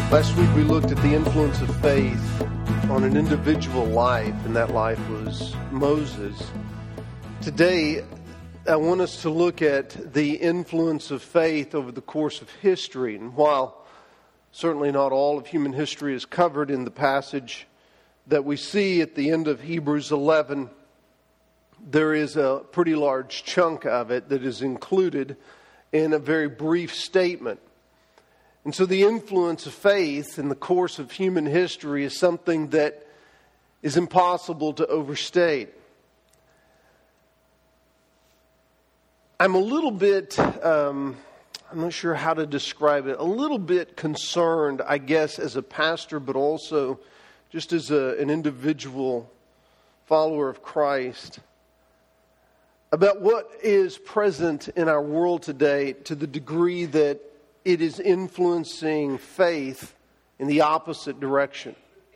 Last week we looked at the influence of faith on an individual life, and that life was Moses. Today, I want us to look at the influence of faith over the course of history. And while certainly not all of human history is covered in the passage that we see at the end of Hebrews 11, there is a pretty large chunk of it that is included in a very brief statement. And so the influence of faith in the course of human history is something that is impossible to overstate. I'm a little bit, I'm not sure how to describe it, a little bit concerned, I guess, as a pastor, but also just as an individual follower of Christ, about what is present in our world today to the degree that it is influencing faith in the opposite direction.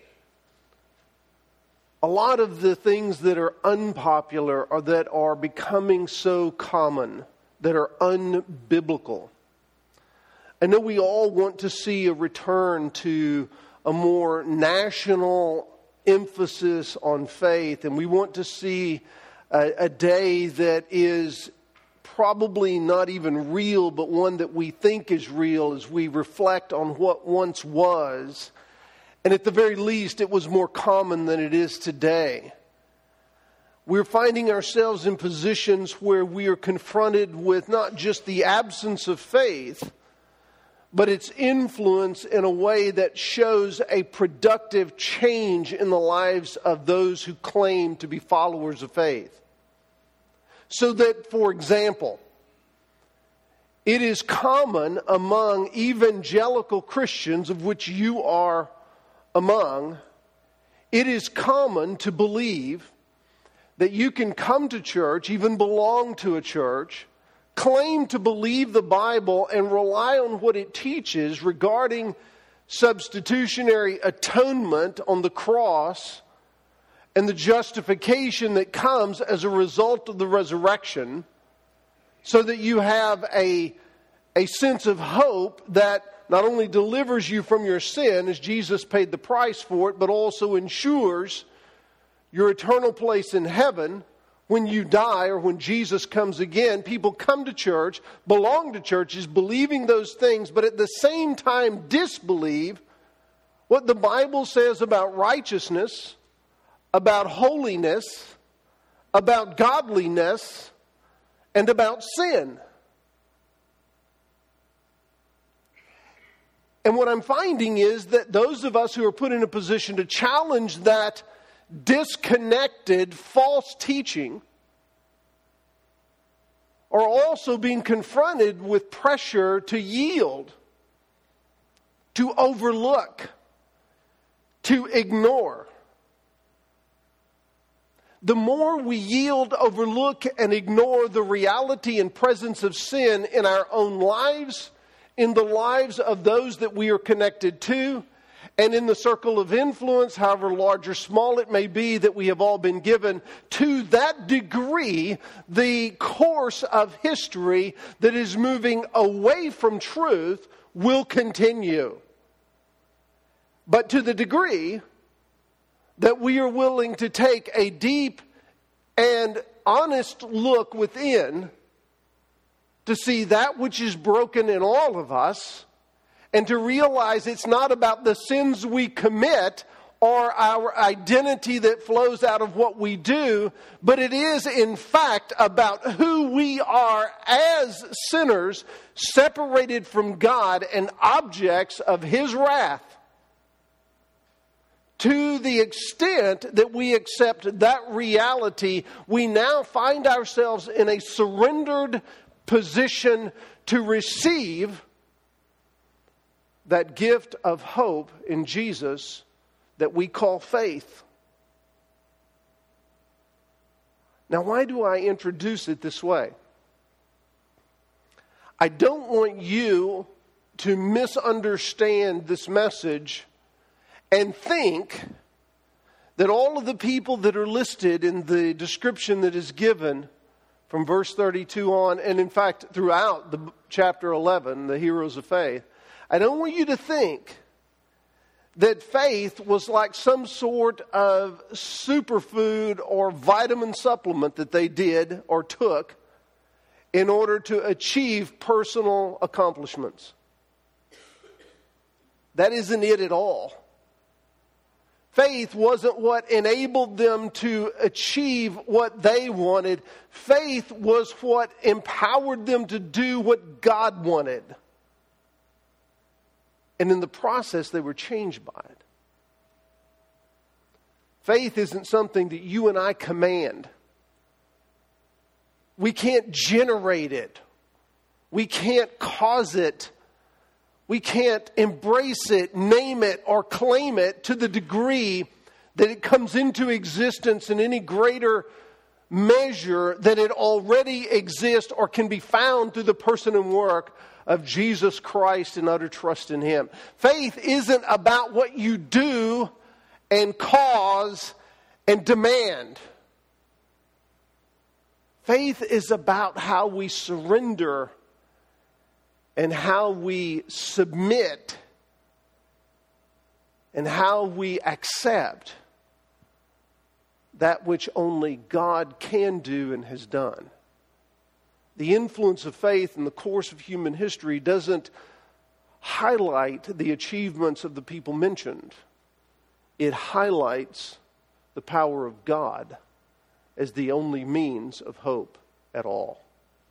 A lot of the things that are unpopular or that are becoming so common, that are unbiblical. I know we all want to see a return to a more national emphasis on faith, and we want to see a day that is probably not even real, but one that we think is real as we reflect on what once was. And at the very least, it was more common than it is today. We're finding ourselves in positions where we are confronted with not just the absence of faith, but its influence in a way that shows a productive change in the lives of those who claim to be followers of faith. So that, for example, it is common among evangelical Christians, of which you are among, it is common to believe that you can come to church, even belong to a church, claim to believe the Bible and rely on what it teaches regarding substitutionary atonement on the cross and the justification that comes as a result of the resurrection, so that you have a sense of hope that not only delivers you from your sin, as Jesus paid the price for it, but also ensures your eternal place in heaven when you die or when Jesus comes again. People come to church, belong to churches, believing those things, but at the same time disbelieve what the Bible says about righteousness, about holiness, about godliness, and about sin. And what I'm finding is that those of us who are put in a position to challenge that disconnected false teaching are also being confronted with pressure to yield, to overlook, to ignore. The more we yield, overlook, and ignore the reality and presence of sin in our own lives, in the lives of those that we are connected to, and in the circle of influence, however large or small it may be, that we have all been given, to that degree, the course of history that is moving away from truth will continue. But to the degree that we are willing to take a deep and honest look within to see that which is broken in all of us, and to realize it's not about the sins we commit or our identity that flows out of what we do, but it is in fact about who we are as sinners, separated from God and objects of His wrath. To the extent that we accept that reality, we now find ourselves in a surrendered position to receive that gift of hope in Jesus that we call faith. Now, why do I introduce it this way? I don't want you to misunderstand this message and think that all of the people that are listed in the description that is given from verse 32 on, and in fact throughout the chapter 11, the heroes of faith, I don't want you to think that faith was like some sort of superfood or vitamin supplement that they did or took in order to achieve personal accomplishments. That isn't it at all. Faith wasn't what enabled them to achieve what they wanted. Faith was what empowered them to do what God wanted. And in the process, they were changed by it. Faith isn't something that you and I command. We can't generate it. We can't cause it. We can't embrace it, name it, or claim it to the degree that it comes into existence in any greater measure than it already exists or can be found through the person and work of Jesus Christ and utter trust in Him. Faith isn't about what you do and cause and demand. Faith is about how we surrender and how we submit and how we accept that which only God can do and has done. The influence of faith in the course of human history doesn't highlight the achievements of the people mentioned. It highlights the power of God as the only means of hope at all.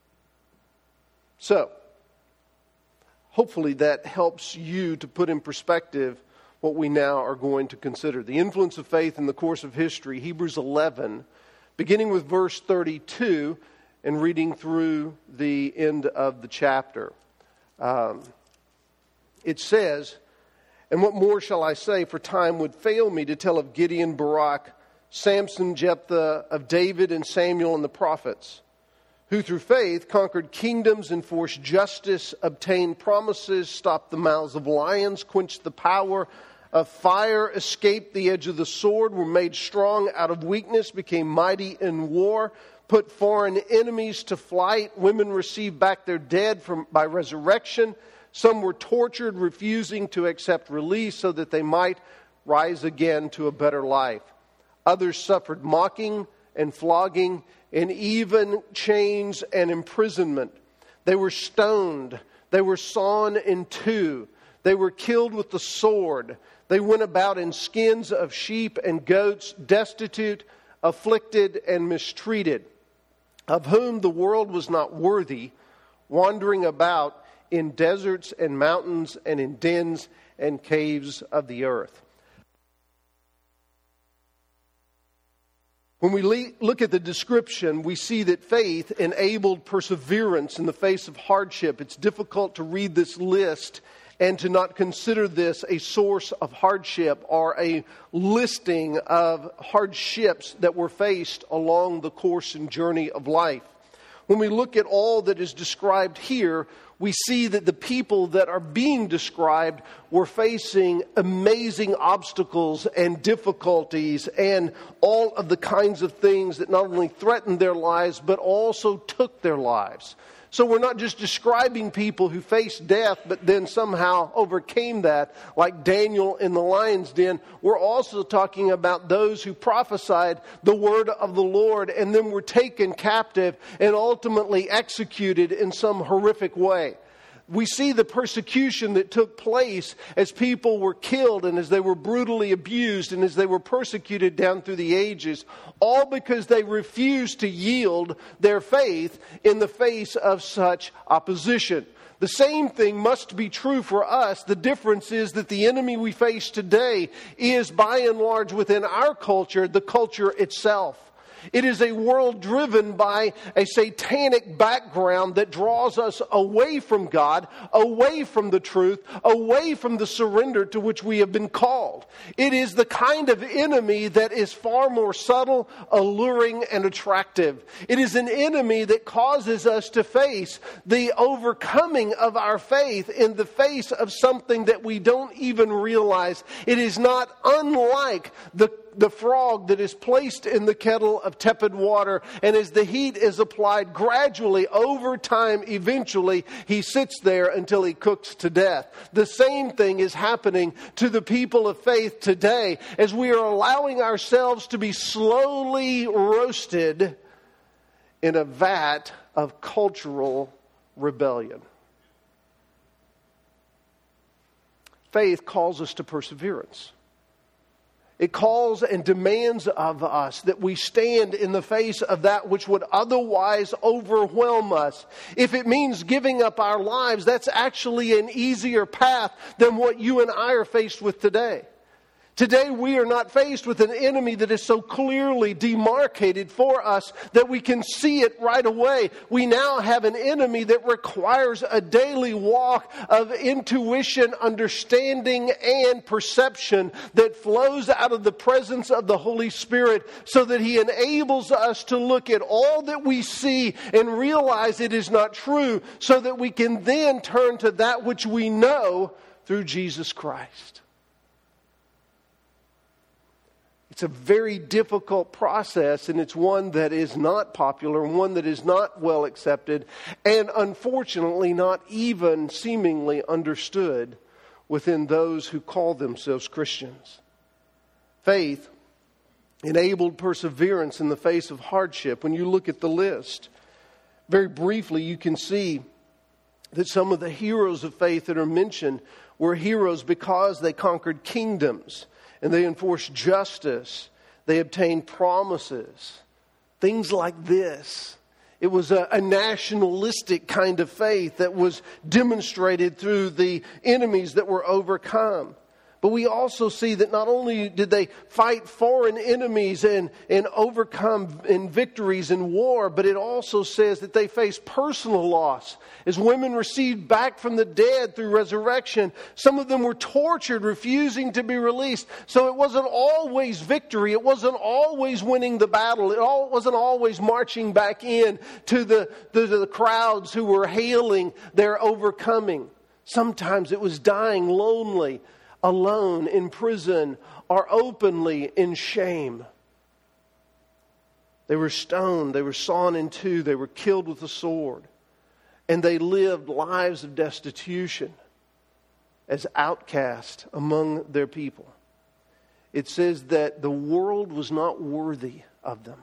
So, hopefully that helps you to put in perspective what we now are going to consider. The influence of faith in the course of history, Hebrews 11, beginning with verse 32 and reading through the end of the chapter. It says, "And what more shall I say, for time would fail me to tell of Gideon, Barak, Samson, Jephthah, of David and Samuel and the prophets, who through faith conquered kingdoms, enforced justice, obtained promises, stopped the mouths of lions, quenched the power of fire, escaped the edge of the sword, were made strong out of weakness, became mighty in war, put foreign enemies to flight. Women received back their dead by resurrection. Some were tortured, refusing to accept release so that they might rise again to a better life. Others suffered mocking and flogging and even chains and imprisonment. They were stoned. They were sawn in two. They were killed with the sword. They went about in skins of sheep and goats, destitute, afflicted, and mistreated, of whom the world was not worthy, wandering about in deserts and mountains and in dens and caves of the earth." When we look at the description, we see that faith enabled perseverance in the face of hardship. It's difficult to read this list and to not consider this a source of hardship or a listing of hardships that were faced along the course and journey of life. When we look at all that is described here, we see that the people that are being described were facing amazing obstacles and difficulties and all of the kinds of things that not only threatened their lives, but also took their lives. So we're not just describing people who faced death, but then somehow overcame that, like Daniel in the lion's den. We're also talking about those who prophesied the word of the Lord and then were taken captive and ultimately executed in some horrific way. We see the persecution that took place as people were killed and as they were brutally abused and as they were persecuted down through the ages, all because they refused to yield their faith in the face of such opposition. The same thing must be true for us. The difference is that the enemy we face today is, by and large, within our culture, the culture itself. It is a world driven by a satanic background that draws us away from God, away from the truth, away from the surrender to which we have been called. It is the kind of enemy that is far more subtle, alluring, and attractive. It is an enemy that causes us to face the overcoming of our faith in the face of something that we don't even realize. It is not unlike the the frog that is placed in the kettle of tepid water, and as the heat is applied gradually over time, eventually he sits there until he cooks to death. The same thing is happening to the people of faith today as we are allowing ourselves to be slowly roasted in a vat of cultural rebellion. Faith calls us to perseverance. It calls and demands of us that we stand in the face of that which would otherwise overwhelm us. If it means giving up our lives, that's actually an easier path than what you and I are faced with today. Today we are not faced with an enemy that is so clearly demarcated for us that we can see it right away. We now have an enemy that requires a daily walk of intuition, understanding, and perception that flows out of the presence of the Holy Spirit so that He enables us to look at all that we see and realize it is not true so that we can then turn to that which we know through Jesus Christ. It's a very difficult process, and it's one that is not popular, and one that is not well accepted, and unfortunately not even seemingly understood within those who call themselves Christians. Faith enabled perseverance in the face of hardship. When you look at the list, very briefly you can see that some of the heroes of faith that are mentioned were heroes because they conquered kingdoms. And they enforced justice. They obtained promises. Things like this. It was a nationalistic kind of faith that was demonstrated through the enemies that were overcome. But we also see that not only did they fight foreign enemies and overcome in victories in war, but it also says that they faced personal loss. As women received back from the dead through resurrection, some of them were tortured, refusing to be released. So it wasn't always victory. It wasn't always winning the battle. It wasn't always marching back in to the crowds who were hailing their overcoming. Sometimes it was dying lonely, alone in prison, or openly in shame. They were stoned, they were sawn in two, they were killed with a sword, and they lived lives of destitution as outcasts among their people. It says that the world was not worthy of them.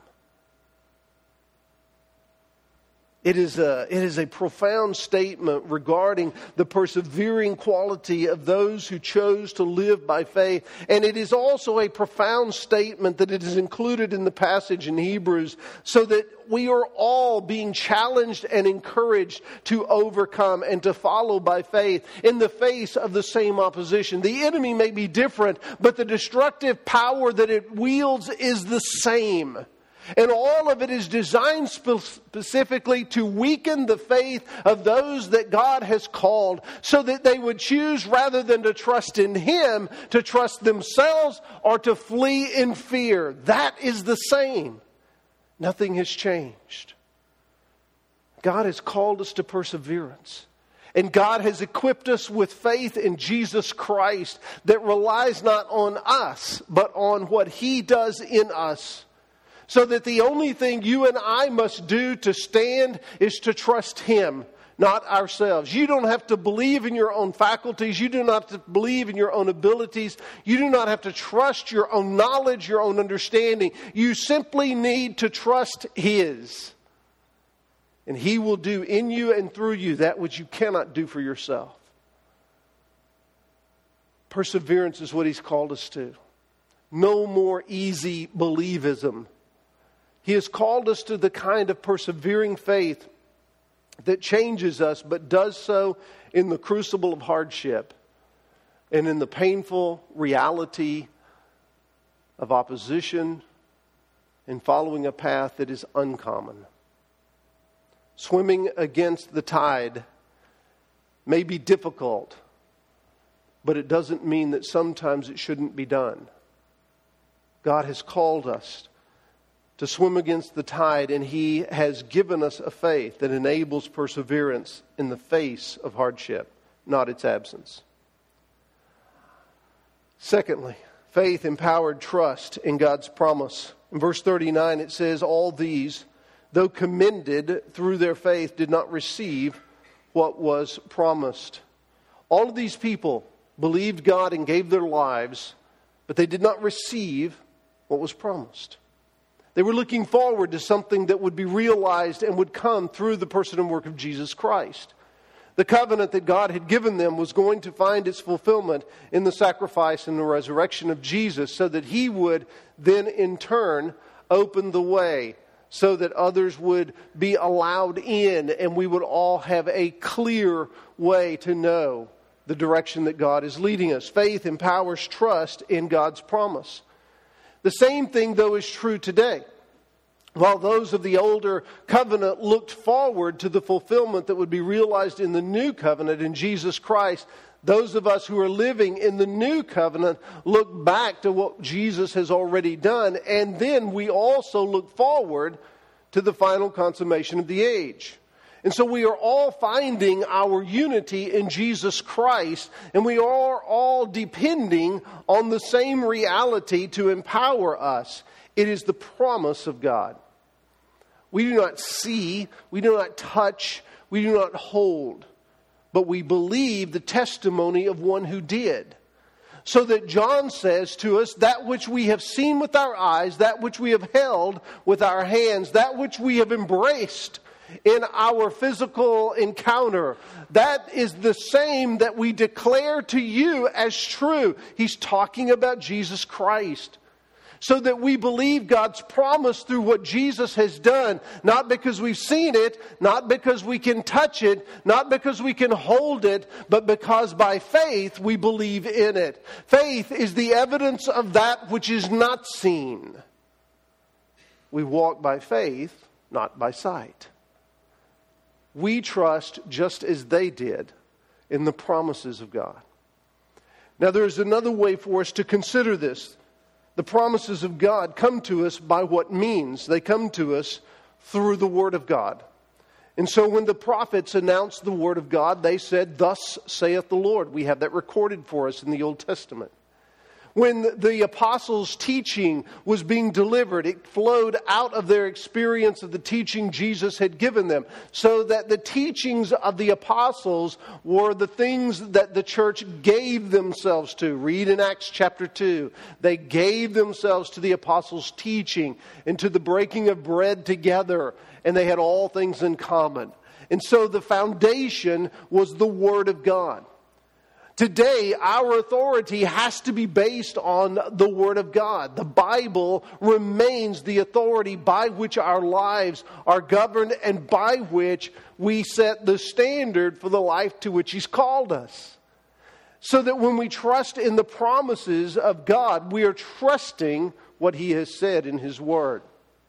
It is a profound statement regarding the persevering quality of those who chose to live by faith. And it is also a profound statement that it is included in the passage in Hebrews so that we are all being challenged and encouraged to overcome and to follow by faith in the face of the same opposition. The enemy may be different, but the destructive power that it wields is the same. And all of it is designed specifically to weaken the faith of those that God has called so that they would choose, rather than to trust in Him, to trust themselves or to flee in fear. That is the same. Nothing has changed. God has called us to perseverance. And God has equipped us with faith in Jesus Christ that relies not on us, but on what He does in us. So that the only thing you and I must do to stand is to trust Him, not ourselves. You don't have to believe in your own faculties. You do not have to believe in your own abilities. You do not have to trust your own knowledge, your own understanding. You simply need to trust His. And He will do in you and through you that which you cannot do for yourself. Perseverance is what He's called us to. No more easy believism. He has called us to the kind of persevering faith that changes us, but does so in the crucible of hardship and in the painful reality of opposition and following a path that is uncommon. Swimming against the tide may be difficult, but it doesn't mean that sometimes it shouldn't be done. God has called us to swim against the tide, and He has given us a faith that enables perseverance in the face of hardship, not its absence. Secondly, Faith empowered trust in God's promise. In verse 39 it says, all these, though commended through their faith, did not receive what was promised. All of these people believed God and gave their lives, but they did not receive what was promised. They were looking forward to something that would be realized and would come through the person and work of Jesus Christ. The covenant that God had given them was going to find its fulfillment in the sacrifice and the resurrection of Jesus, so that He would then in turn open the way so that others would be allowed in, and we would all have a clear way to know the direction that God is leading us. Faith empowers trust in God's promise. The same thing, though, is true today. While those of the older covenant looked forward to the fulfillment that would be realized in the new covenant in Jesus Christ, those of us who are living in the new covenant look back to what Jesus has already done, and then we also look forward to the final consummation of the age. And so we are all finding our unity in Jesus Christ, and we are all depending on the same reality to empower us. It is the promise of God. We do not see, we do not touch, we do not hold, but we believe the testimony of one who did. So that John says to us, that which we have seen with our eyes, that which we have held with our hands, that which we have embraced in our physical encounter, that is the same that we declare to you as true. He's talking about Jesus Christ. So that we believe God's promise through what Jesus has done, not because we've seen it, not because we can touch it, not because we can hold it, but because by faith we believe in it. Faith is the evidence of that which is not seen. We walk by faith, not by sight. We trust just as they did in the promises of God. Now there's another way for us to consider this. The promises of God come to us by what means? They come to us through the Word of God. And so when the prophets announced the Word of God, they said, "Thus saith the Lord." We have that recorded for us in the Old Testament. When the apostles' teaching was being delivered, it flowed out of their experience of the teaching Jesus had given them. So that the teachings of the apostles were the things that the church gave themselves to. Read in Acts chapter 2. They gave themselves to the apostles' teaching and to the breaking of bread together. And they had all things in common. And so the foundation was the Word of God. Today, our authority has to be based on the Word of God. The Bible remains the authority by which our lives are governed and by which we set the standard for the life to which He's called us. So that when we trust in the promises of God, we are trusting what He has said in His Word.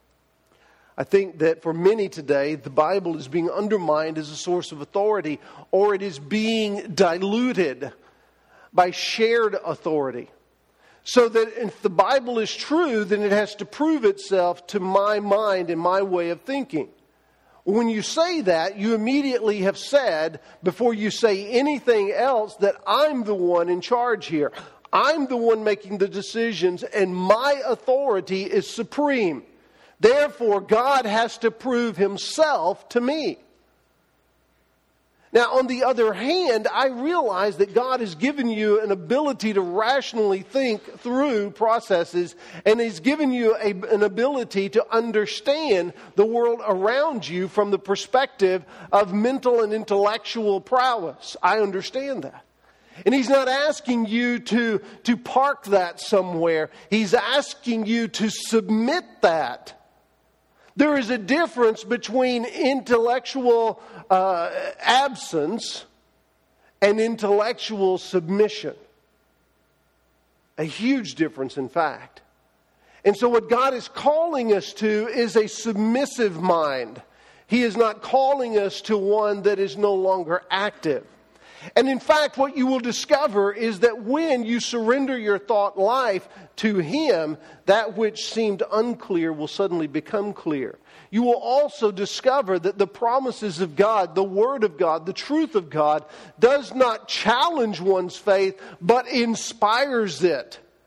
I think that for many today, the Bible is being undermined as a source of authority, or it is being diluted by shared authority. So that if the Bible is true, then it has to prove itself to my mind and my way of thinking. When you say that, you immediately have said, before you say anything else, that I'm the one in charge here. I'm the one making the decisions, and my authority is supreme. Therefore, God has to prove Himself to me. Now, on the other hand, I realize that God has given you an ability to rationally think through processes, and He's given you an ability to understand the world around you from the perspective of mental and intellectual prowess. I understand that. And He's not asking you to park that somewhere. He's asking you to submit that. There is a difference between intellectual absence and intellectual submission. A huge difference, in fact. And so what God is calling us to is a submissive mind. He is not calling us to one that is no longer active. And in fact, what you will discover is that when you surrender your thought life to Him, that which seemed unclear will suddenly become clear. You will also discover that the promises of God, the Word of God, the truth of God, does not challenge one's faith, but inspires it.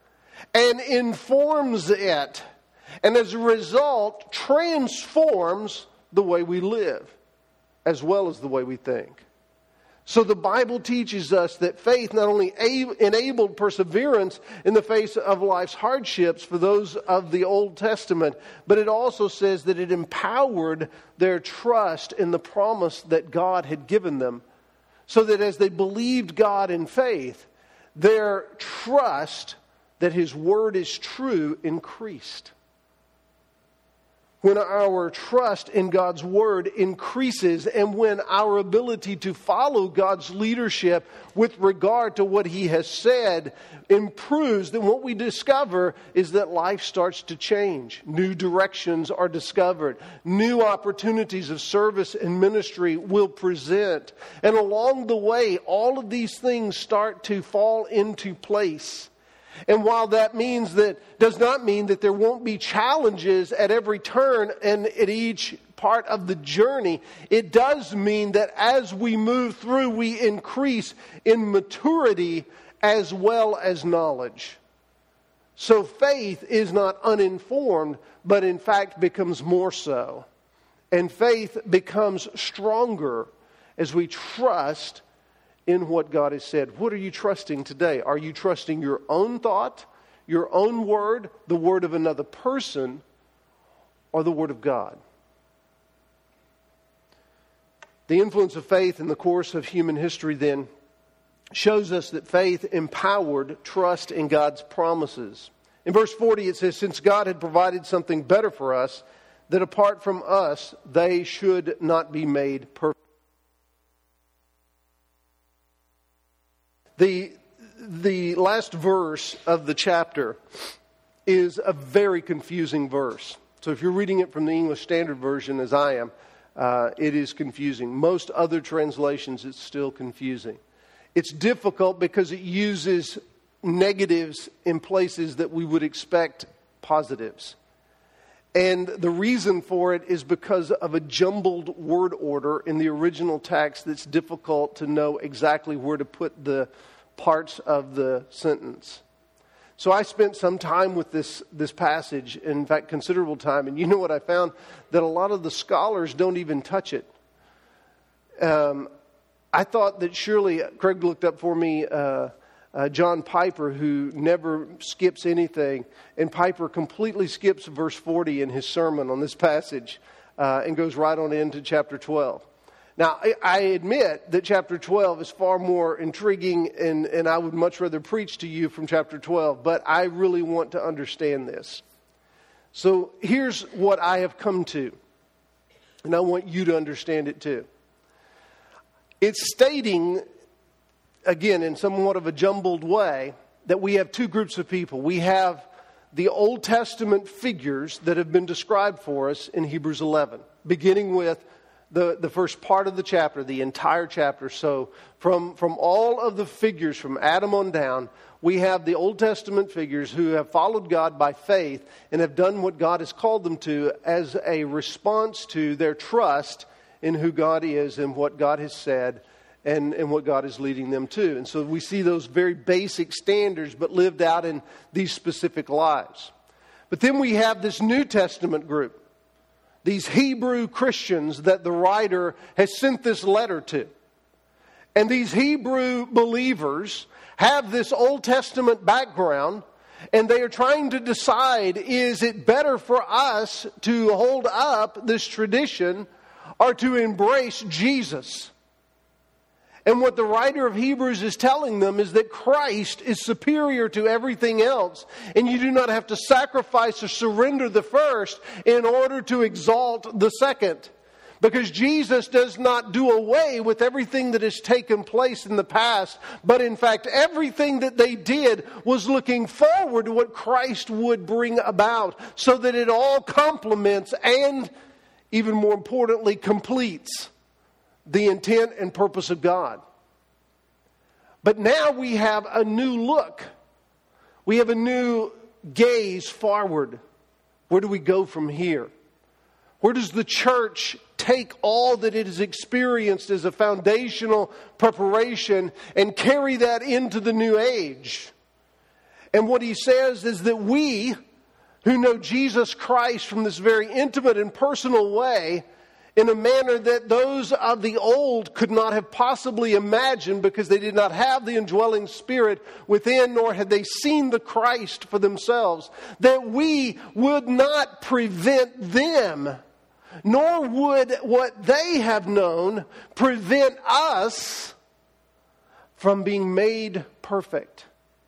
and informs it. And as a result, transforms the way we live as well as the way we think. So the Bible teaches us that faith not only enabled perseverance in the face of life's hardships for those of the Old Testament, but it also says that it empowered their trust in the promise that God had given them. So that as they believed God in faith, their trust that His Word is true increased. When our trust in God's Word increases and when our ability to follow God's leadership with regard to what He has said improves, then what we discover is that life starts to change. New directions are discovered. New opportunities of service and ministry will present. And along the way, all of these things start to fall into place. And while that does not mean that there won't be challenges at every turn and at each part of the journey, it does mean that as we move through, we increase in maturity as well as knowledge. So faith is not uninformed, but in fact becomes more so. And faith becomes stronger as we trust in what God has said. What are you trusting today? Are you trusting your own thought, your own word, the word of another person, or the word of God? The influence of faith in the course of human history then shows us that faith empowered trust in God's promises. In verse 40 it says, since God had provided something better for us, that apart from us they should not be made perfect. The last verse of the chapter is a very confusing verse. So if you're reading it from the English Standard Version, as I am, it is confusing. Most other translations, it's still confusing. It's difficult because it uses negatives in places that we would expect positives. And the reason for it is because of a jumbled word order in the original text that's difficult to know exactly where to put the parts of the sentence. So I spent some time with this passage, in fact, considerable time. And you know what I found? That a lot of the scholars don't even touch it. I thought that surely, Craig looked up for me John Piper, who never skips anything. And Piper completely skips verse 40 in his sermon on this passage and goes right on into chapter 12. Now, I admit that chapter 12 is far more intriguing, and I would much rather preach to you from chapter 12, but I really want to understand this. So here's what I have come to, and I want you to understand it too. It's stating, again, in somewhat of a jumbled way, that we have two groups of people. We have the Old Testament figures that have been described for us in Hebrews 11, beginning with the first part of the chapter, the entire chapter. So from all of the figures from Adam on down, we have the Old Testament figures who have followed God by faith and have done what God has called them to as a response to their trust in who God is and what God has said and what God is leading them to. And so we see those very basic standards but lived out in these specific lives. But then we have this New Testament group. These Hebrew Christians that the writer has sent this letter to. And these Hebrew believers have this Old Testament background, and they are trying to decide, is it better for us to hold up this tradition or to embrace Jesus? And what the writer of Hebrews is telling them is that Christ is superior to everything else. And you do not have to sacrifice or surrender the first in order to exalt the second. Because Jesus does not do away with everything that has taken place in the past. But in fact, everything that they did was looking forward to what Christ would bring about. So that it all complements and, even more importantly, completes the intent and purpose of God. But now we have a new look. We have a new gaze forward. Where do we go from here? Where does the church take all that it has experienced as a foundational preparation and carry that into the new age? And what he says is that we, who know Jesus Christ from this very intimate and personal way, in a manner that those of the old could not have possibly imagined because they did not have the indwelling Spirit within, nor had they seen the Christ for themselves, that we would not prevent them, nor would what they have known prevent us from being made perfect.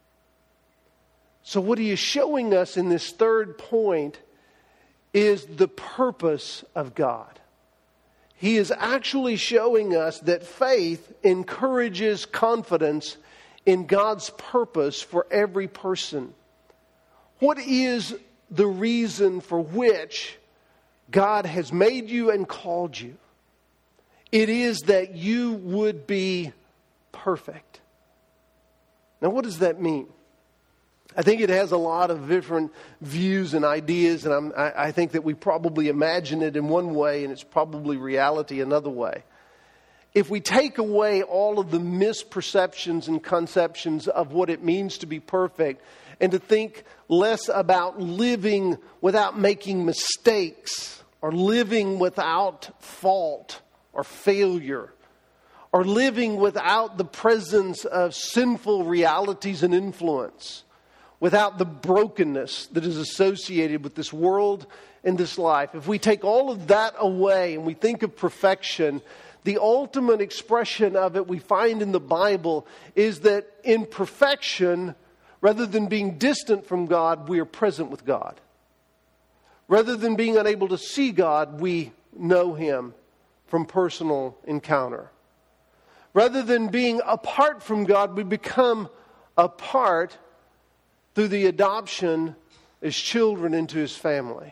So what he is showing us in this third point is the purpose of God. He is actually showing us that faith encourages confidence in God's purpose for every person. What is the reason for which God has made you and called you? It is that you would be perfect. Now, what does that mean? I think it has a lot of different views and ideas, and I think that we probably imagine it in one way, and it's probably reality another way. If we take away all of the misperceptions and conceptions of what it means to be perfect, and to think less about living without making mistakes, or living without fault or failure, or living without the presence of sinful realities and influence, without the brokenness that is associated with this world and this life. If we take all of that away and we think of perfection, the ultimate expression of it we find in the Bible is that in perfection, rather than being distant from God, we are present with God. Rather than being unable to see God, we know Him from personal encounter. Rather than being apart from God, we become a part through the adoption as children into His family.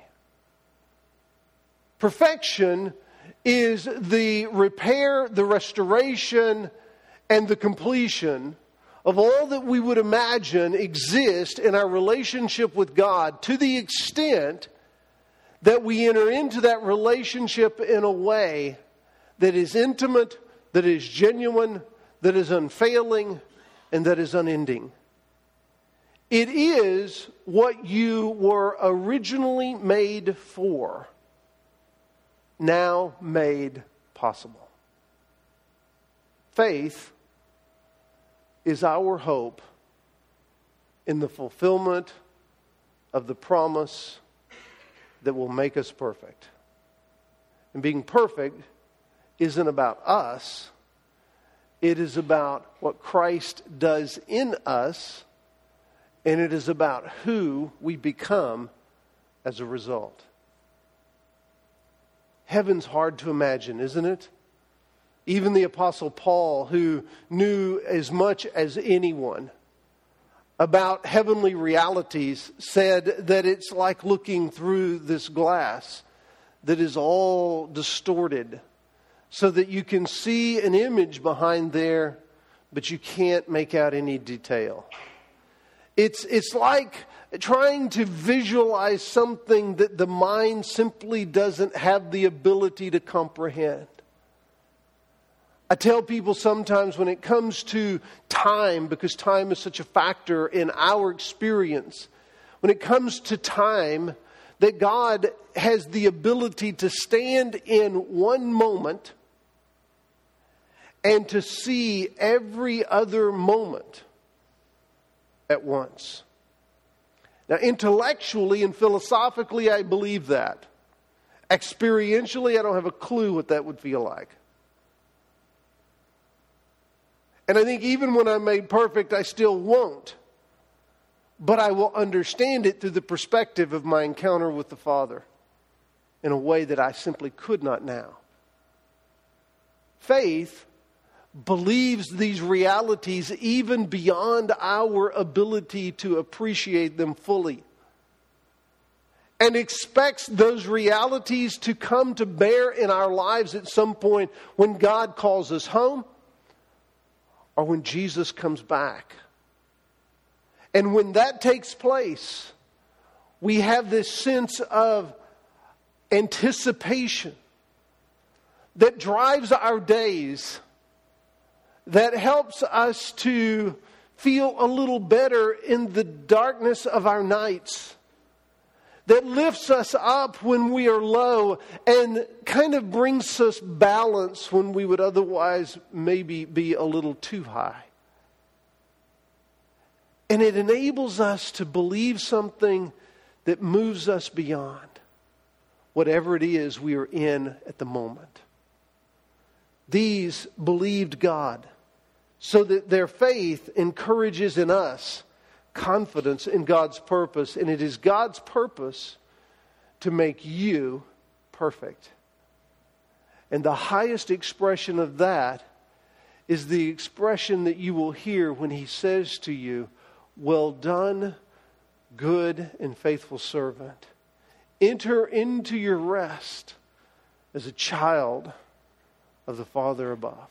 Perfection is the repair, the restoration, and the completion of all that we would imagine exist in our relationship with God, to the extent that we enter into that relationship in a way that is intimate, that is genuine, that is unfailing, and that is unending. It is what you were originally made for, now made possible. Faith is our hope in the fulfillment of the promise that will make us perfect. And being perfect isn't about us. It is about what Christ does in us, and it is about who we become as a result. Heaven's hard to imagine, isn't it? Even the Apostle Paul, who knew as much as anyone about heavenly realities, said that it's like looking through this glass that is all distorted, so that you can see an image behind there, but you can't make out any detail. It's like trying to visualize something that the mind simply doesn't have the ability to comprehend. I tell people sometimes when it comes to time, because time is such a factor in our experience, when it comes to time, that God has the ability to stand in one moment and to see every other moment at once. Now, intellectually and philosophically, I believe that. Experientially, I don't have a clue what that would feel like. And I think even when I'm made perfect, I still won't. But I will understand it through the perspective of my encounter with the Father in a way that I simply could not now. Faith believes these realities even beyond our ability to appreciate them fully, and expects those realities to come to bear in our lives at some point when God calls us home or when Jesus comes back. And when that takes place, we have this sense of anticipation that drives our days, that helps us to feel a little better in the darkness of our nights, that lifts us up when we are low and kind of brings us balance when we would otherwise maybe be a little too high. And it enables us to believe something that moves us beyond whatever it is we are in at the moment. These believed God, so that their faith encourages in us confidence in God's purpose. And it is God's purpose to make you perfect. And the highest expression of that is the expression that you will hear when He says to you, "Well done, good and faithful servant. Enter into your rest as a child of the Father above."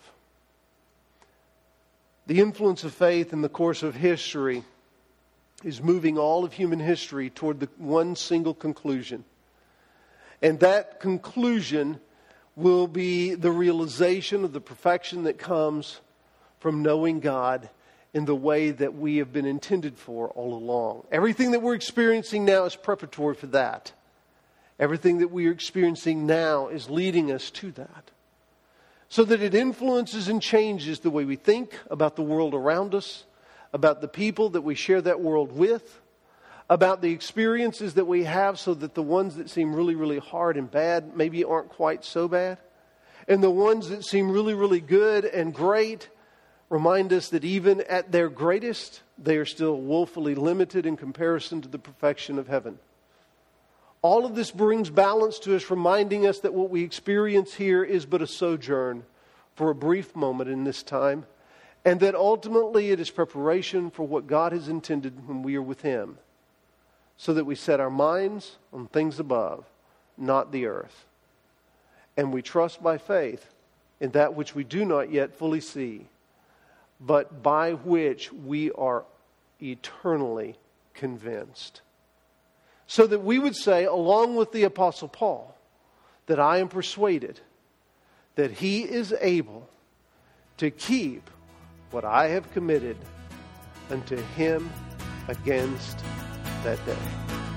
The influence of faith in the course of history is moving all of human history toward the one single conclusion. And that conclusion will be the realization of the perfection that comes from knowing God in the way that we have been intended for all along. Everything that we're experiencing now is preparatory for that. Everything that we are experiencing now is leading us to that. So that it influences and changes the way we think about the world around us, about the people that we share that world with, about the experiences that we have, so that the ones that seem really, really hard and bad maybe aren't quite so bad. And the ones that seem really, really good and great remind us that even at their greatest, they are still woefully limited in comparison to the perfection of heaven. All of this brings balance to us, reminding us that what we experience here is but a sojourn for a brief moment in this time, and that ultimately it is preparation for what God has intended when we are with Him, so that we set our minds on things above, not the earth. And we trust by faith in that which we do not yet fully see, but by which we are eternally convinced. So that we would say, along with the Apostle Paul, that I am persuaded that He is able to keep what I have committed unto Him against that day.